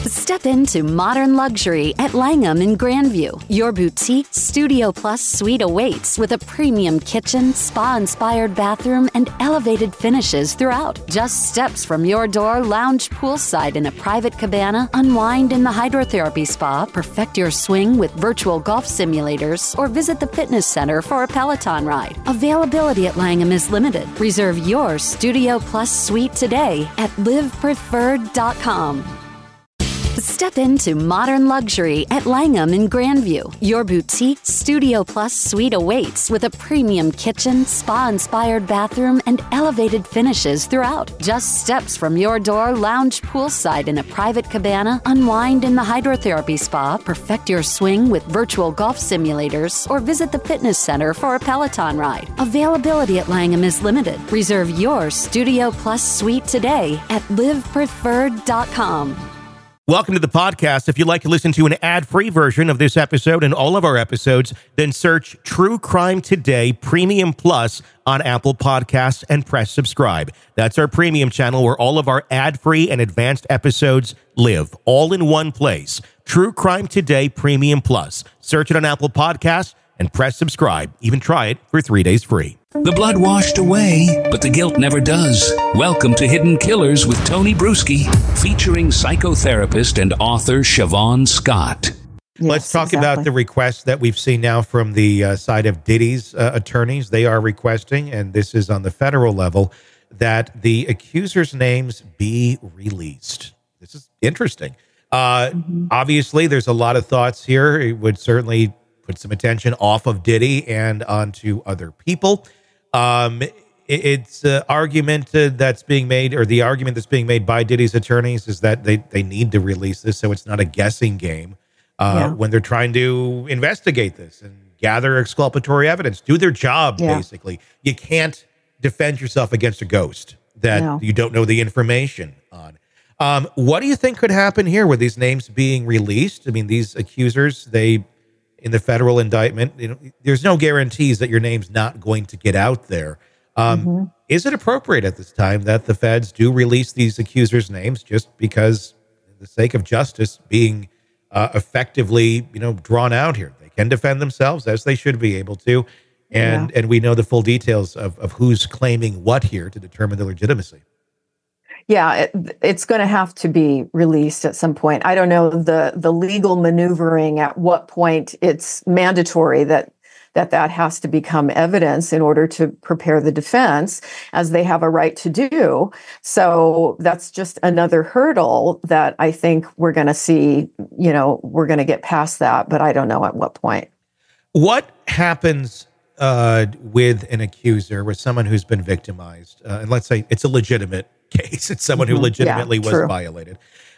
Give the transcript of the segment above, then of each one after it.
Step into modern luxury at Langham in Grandview. Your boutique Studio Plus suite awaits with a premium kitchen, spa-inspired bathroom, and elevated finishes throughout. Just steps from your door, lounge poolside in a private cabana, unwind in the hydrotherapy spa, perfect your swing with virtual golf simulators, or visit the fitness center for a Peloton ride. Availability at Langham is limited. Reserve your Studio Plus suite today at livepreferred.com. Step into modern luxury at Langham in Grandview. Your boutique Studio Plus suite awaits with a premium kitchen, spa-inspired bathroom, and elevated finishes throughout. Just steps from your door, lounge poolside in a private cabana, unwind in the hydrotherapy spa, perfect your swing with virtual golf simulators, or visit the fitness center for a Peloton ride. Availability at Langham is limited. Reserve your Studio Plus suite today at livepreferred.com. Welcome to the podcast. If you'd like to listen to an ad-free version of this episode and all of our episodes, then search True Crime Today Premium Plus on Apple Podcasts and press subscribe. That's our premium channel where all of our ad-free and advanced episodes live, all in one place. True Crime Today Premium Plus. Search it on Apple Podcasts and press subscribe. Even try it for 3 days free. The blood washed away, but the guilt never does. Welcome to Hidden Killers with Tony Bruschi, featuring psychotherapist and author Siobhan Scott. Yes, Let's talk about the request that we've seen now from the side of Diddy's attorneys. They are requesting, and this is on the federal level, that the accusers' names be released. This is interesting. Obviously, there's a lot of thoughts here. It would certainly put some attention off of Diddy and onto other people. It's an argument that's being made, or the argument that's being made by Diddy's attorneys is that they need to release this so it's not a guessing game when they're trying to investigate this and gather exculpatory evidence, do their job, basically. You can't defend yourself against a ghost that you don't know the information on. What do you think could happen here with these names being released? I mean, these accusers, in the federal indictment, there's no guarantees that your name's not going to get out there. Is it appropriate at this time that the feds do release these accusers' names just because, for the sake of justice being effectively, drawn out here? They can defend themselves as they should be able to, and we know the full details of who's claiming what here to determine the legitimacy. Yeah, it's going to have to be released at some point. I don't know the legal maneuvering at what point it's mandatory that has to become evidence in order to prepare the defense, as they have a right to do. So that's just another hurdle that I think we're going to see, we're going to get past that, but I don't know at what point. What happens with an accuser, with someone who's been victimized, and let's say it's a legitimate case, it's someone who legitimately was violated,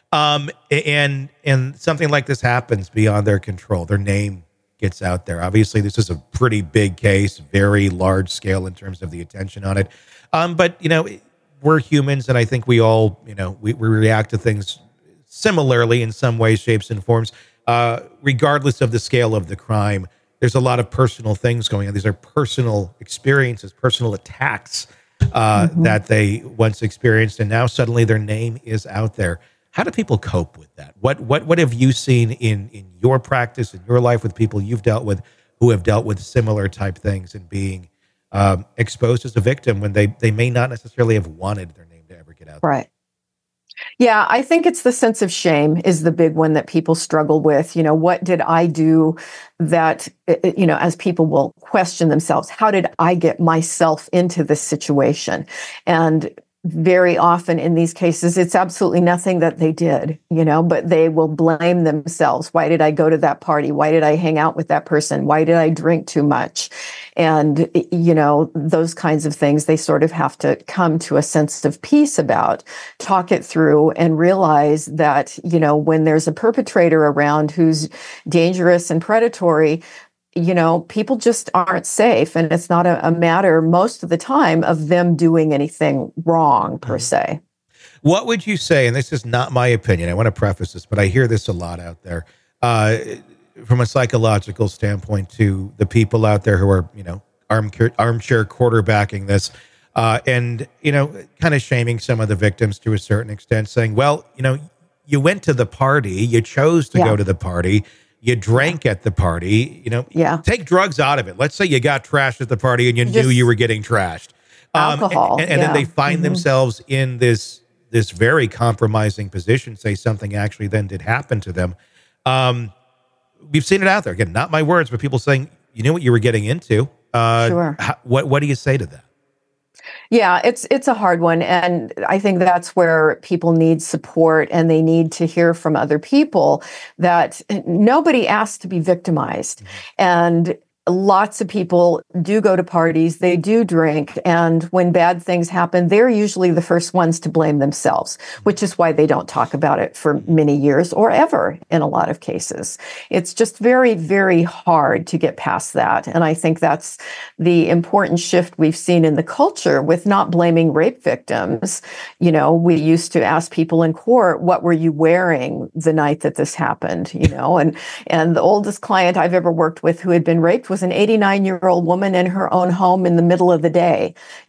and something like this happens beyond their control, their name gets out there. Obviously, this is a pretty big case, very large scale in terms of the attention on it. But we're humans, and I think we all, we react to things similarly in some ways, shapes, and forms, regardless of the scale of the crime. There's a lot of personal things going on. These are personal experiences, personal attacks that they once experienced, and now suddenly their name is out there. How do people cope with that? What have you seen in your practice, in your life, with people you've dealt with who have dealt with similar type things and being exposed as a victim when they may not necessarily have wanted their name to ever get out there? Right. Yeah, I think it's the sense of shame is the big one that people struggle with. What did I do that, as people will question themselves, how did I get myself into this situation? And very often in these cases, it's absolutely nothing that they did, but they will blame themselves. Why did I go to that party? Why did I hang out with that person? Why did I drink too much? And, those kinds of things, they sort of have to come to a sense of peace about, talk it through, and realize that, when there's a perpetrator around who's dangerous and predatory, people just aren't safe. And it's not a matter most of the time of them doing anything wrong per se. What would you say, and this is not my opinion, I want to preface this, but I hear this a lot out there, from a psychological standpoint, to the people out there who are, armchair quarterbacking this, and, kind of shaming some of the victims to a certain extent, saying, well, you went to the party, you chose to go to the party, you drank at the party, take drugs out of it. Let's say you got trashed at the party and you knew you were getting trashed. Alcohol. And then they find themselves in this very compromising position, say something actually then did happen to them. We've seen it out there. Again, not my words, but people saying, you knew what you were getting into. Sure. What do you say to that? Yeah, it's a hard one. And I think that's where people need support, and they need to hear from other people that nobody asked to be victimized. And lots of people do go to parties, they do drink, and when bad things happen, they're usually the first ones to blame themselves, which is why they don't talk about it for many years or ever in a lot of cases. It's just very, very hard to get past that. And I think that's the important shift we've seen in the culture with not blaming rape victims. We used to ask people in court, what were you wearing the night that this happened? And the oldest client I've ever worked with who had been raped was an 89-year-old woman in her own home in the middle of the day,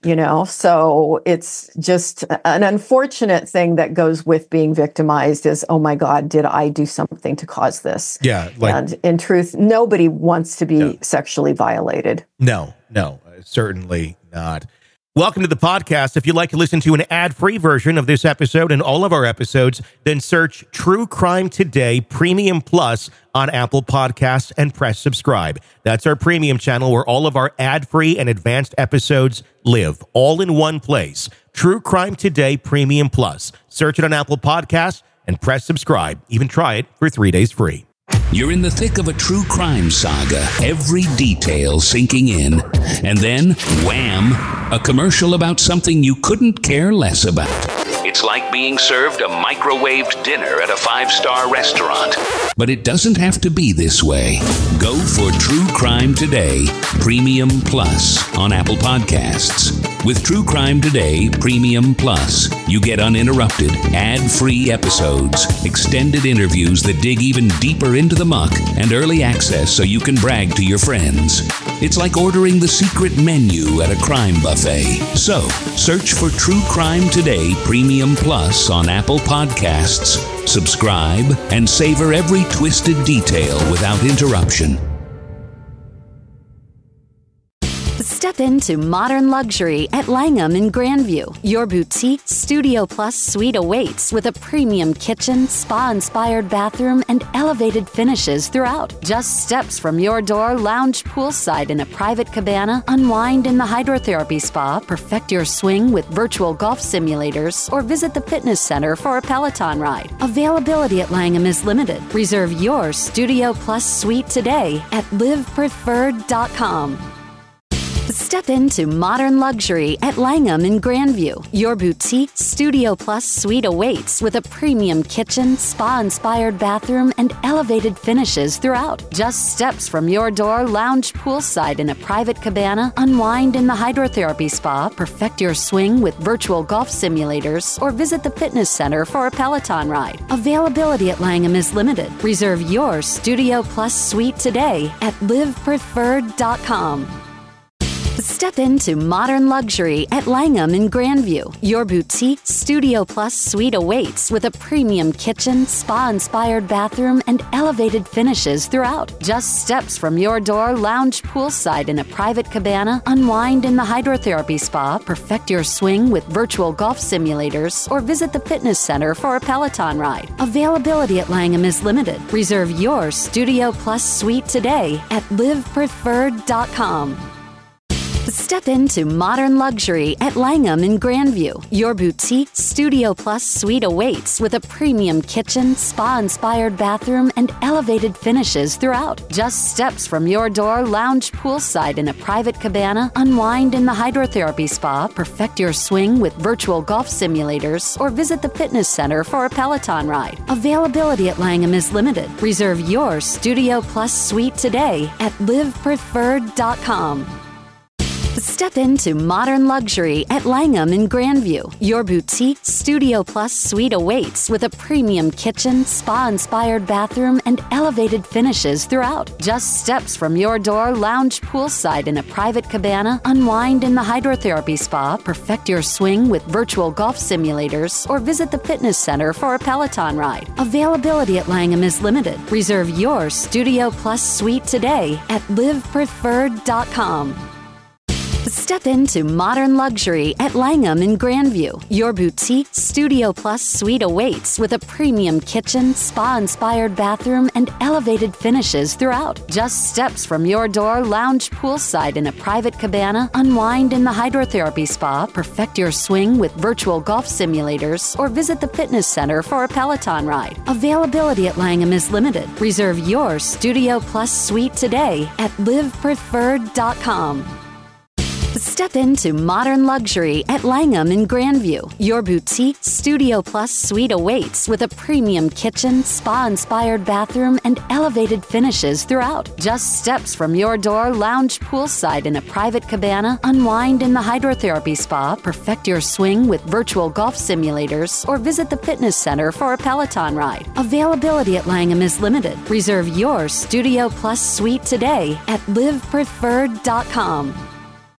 So it's just an unfortunate thing that goes with being victimized is, oh my God, did I do something to cause this? Yeah. And in truth, nobody wants to be sexually violated. No, certainly not. Welcome to the podcast. If you'd like to listen to an ad-free version of this episode and all of our episodes, then search True Crime Today Premium Plus on Apple Podcasts and press subscribe. That's our premium channel where all of our ad-free and advanced episodes live, all in one place. True Crime Today Premium Plus. Search it on Apple Podcasts and press subscribe. Even try it for 3 days free. You're in the thick of a true crime saga, every detail sinking in, and then, wham, a commercial about something you couldn't care less about. It's like being served a microwaved dinner at a 5-star restaurant. But it doesn't have to be this way. Go for True Crime Today Premium Plus on Apple Podcasts. With True Crime Today Premium Plus, you get uninterrupted, ad-free episodes, extended interviews that dig even deeper into the muck, and early access so you can brag to your friends. It's like ordering the secret menu at a crime buffet. So, search for True Crime Today Premium Plus on Apple Podcasts, subscribe, and savor every twisted detail without interruption. Step into modern luxury at Langham in Grandview. Your boutique Studio Plus suite awaits with a premium kitchen, spa-inspired bathroom, and elevated finishes throughout. Just steps from your door, lounge poolside in a private cabana, unwind in the hydrotherapy spa, perfect your swing with virtual golf simulators, or visit the fitness center for a Peloton ride. Availability at Langham is limited. Reserve your Studio Plus suite today at livepreferred.com. Step into modern luxury at Langham in Grandview. Your boutique Studio Plus suite awaits with a premium kitchen, spa-inspired bathroom, and elevated finishes throughout. Just steps from your door, lounge poolside in a private cabana, unwind in the hydrotherapy spa, perfect your swing with virtual golf simulators, or visit the fitness center for a Peloton ride. Availability at Langham is limited. Reserve your Studio Plus suite today at livepreferred.com. Step into modern luxury at Langham in Grandview. Your boutique Studio Plus suite awaits with a premium kitchen, spa-inspired bathroom, and elevated finishes throughout. Just steps from your door, lounge poolside in a private cabana, unwind in the hydrotherapy spa, perfect your swing with virtual golf simulators, or visit the fitness center for a Peloton ride. Availability at Langham is limited. Reserve your Studio Plus suite today at livepreferred.com. Step into modern luxury at Langham in Grandview. Your boutique Studio Plus suite awaits with a premium kitchen, spa-inspired bathroom, and elevated finishes throughout. Just steps from your door, lounge poolside in a private cabana, unwind in the hydrotherapy spa, perfect your swing with virtual golf simulators, or visit the fitness center for a Peloton ride. Availability at Langham is limited. Reserve your Studio Plus suite today at livepreferred.com. Step into modern luxury at Langham in Grandview. Your boutique Studio Plus suite awaits with a premium kitchen, spa-inspired bathroom, and elevated finishes throughout. Just steps from your door, lounge poolside in a private cabana, unwind in the hydrotherapy spa, perfect your swing with virtual golf simulators, or visit the fitness center for a Peloton ride. Availability at Langham is limited. Reserve your Studio Plus suite today at livepreferred.com. Step into modern luxury at Langham in Grandview. Your boutique Studio Plus suite awaits with a premium kitchen, spa-inspired bathroom, and elevated finishes throughout. Just steps from your door, lounge poolside in a private cabana, unwind in the hydrotherapy spa, perfect your swing with virtual golf simulators, or visit the fitness center for a Peloton ride. Availability at Langham is limited. Reserve your Studio Plus suite today at livepreferred.com. Step into modern luxury at Langham in Grandview. Your boutique Studio Plus suite awaits with a premium kitchen, spa-inspired bathroom, and elevated finishes throughout. Just steps from your door, lounge poolside in a private cabana, unwind in the hydrotherapy spa, perfect your swing with virtual golf simulators, or visit the fitness center for a Peloton ride. Availability at Langham is limited. Reserve your Studio Plus suite today at livepreferred.com.